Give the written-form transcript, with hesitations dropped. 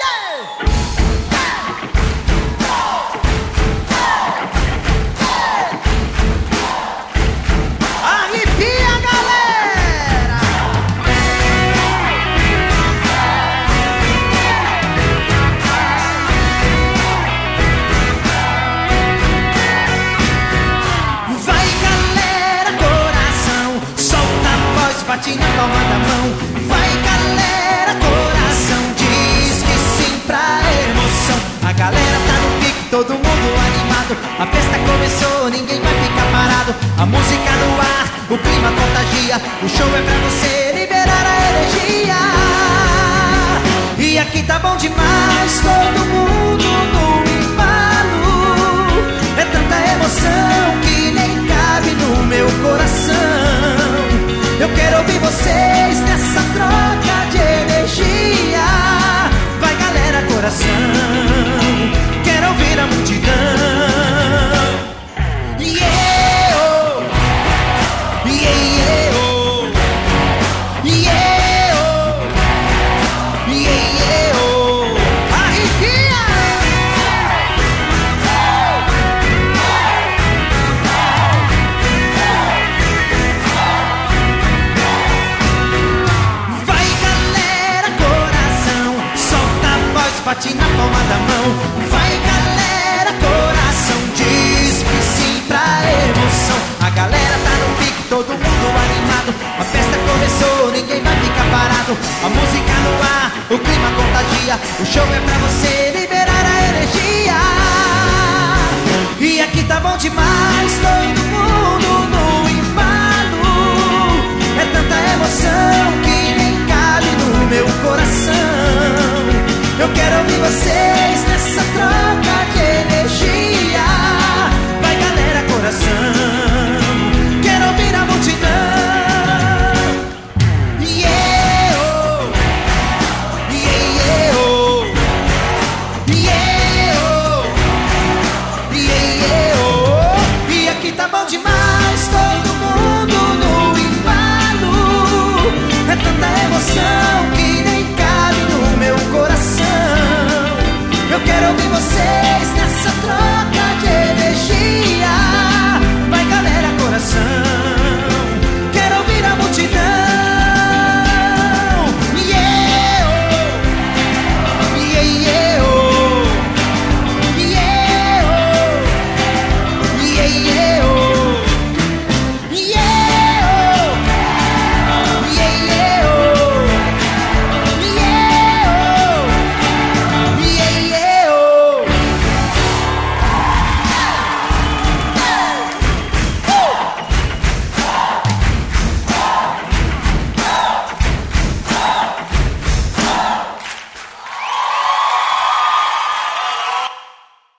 Bate na palma da mão, vai galera, coração, diz que sim pra emoção. A galera tá no pique, todo mundo animado. A festa começou, ninguém vai ficar parado. A música no ar, o clima contagia. O show é pra você liberar a energia. E aqui tá bom demais, todo mundo no embalo. É tanta emoção que nem cabe no meu coração. Eu quero ouvir vocês nessa troca de energia. Vai galera, coração, quero ouvir a multidão. Yeah, oh. Yeah, yeah, oh. Yeah, oh. Yeah, yeah, oh. Arrepia! Bate na palma da mão, vai galera, coração, diz que sim pra emoção. A galera tá no pique, todo mundo animado. A festa começou, ninguém vai ficar parado. A música no ar, o clima contagia. O show é pra você liberar a energia. E aqui tá bom demais, todo mundo no embalo. É tanta emoção que nem cabe no meu coração. Eu quero ouvir você